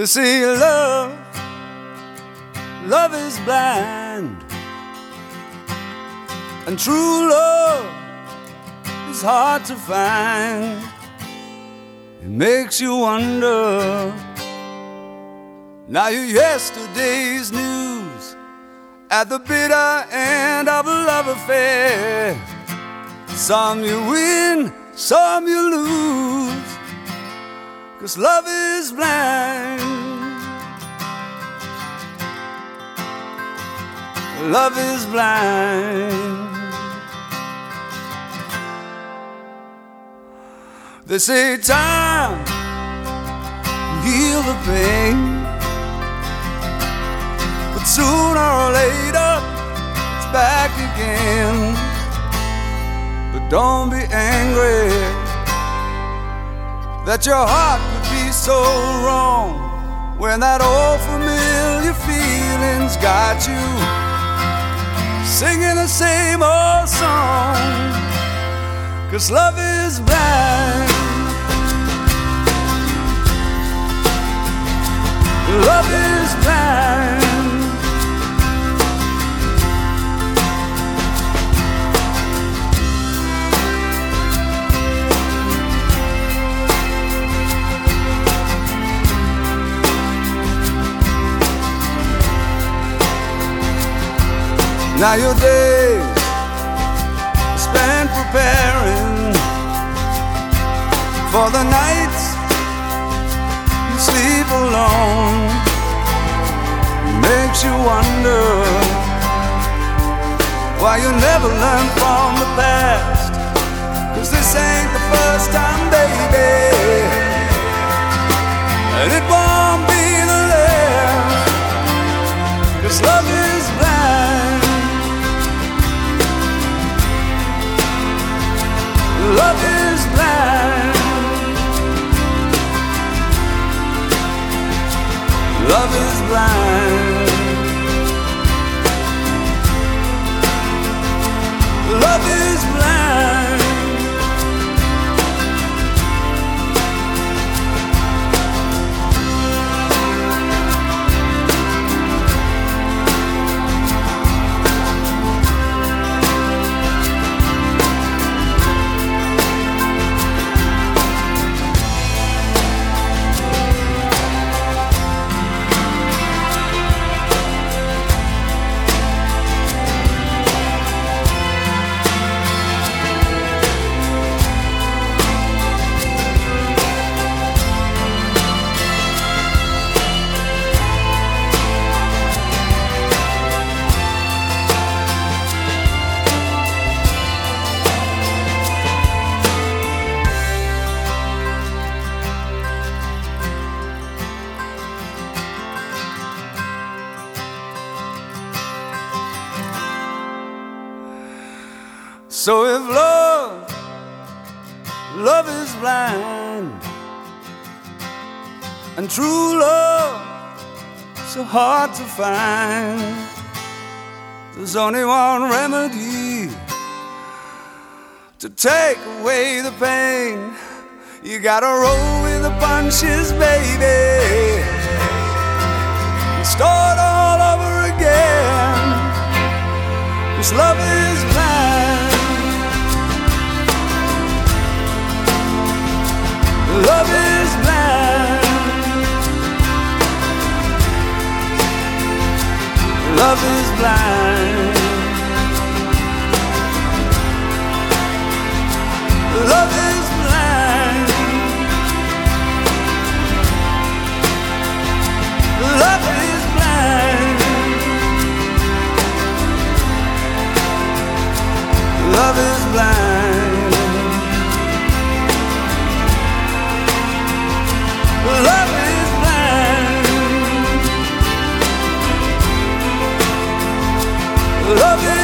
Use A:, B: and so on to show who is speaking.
A: They say love is blind, and true love is hard to find. It makes you wonder. Now you're yesterday's news at the bitter end of a love affair. Some you win, some you lose, 'cause love is blind. Love is blind. They say time will heal the pain, but sooner or later it's back again. But don't be angry that your heart could be so wrong when that old familiar feeling's got you singing the same old song. 'Cause love is blind. Love is blind. Now your days spent preparing for the nights you sleep alone. Makes you wonder why you never learn from the past. 'Cause this ain't the first time, baby, and it won't be the last. 'Cause love is blind. Love is blind. Love is blind. Love is blind. So if love is blind, and true love so hard to find, there's only one remedy to take away the pain. You gotta roll with the punches, baby, and start all over again. 'Cause love is blind. Love is blind. Love is blind. Love is blind. Love is blind. Love is blind. Love is blind. Love is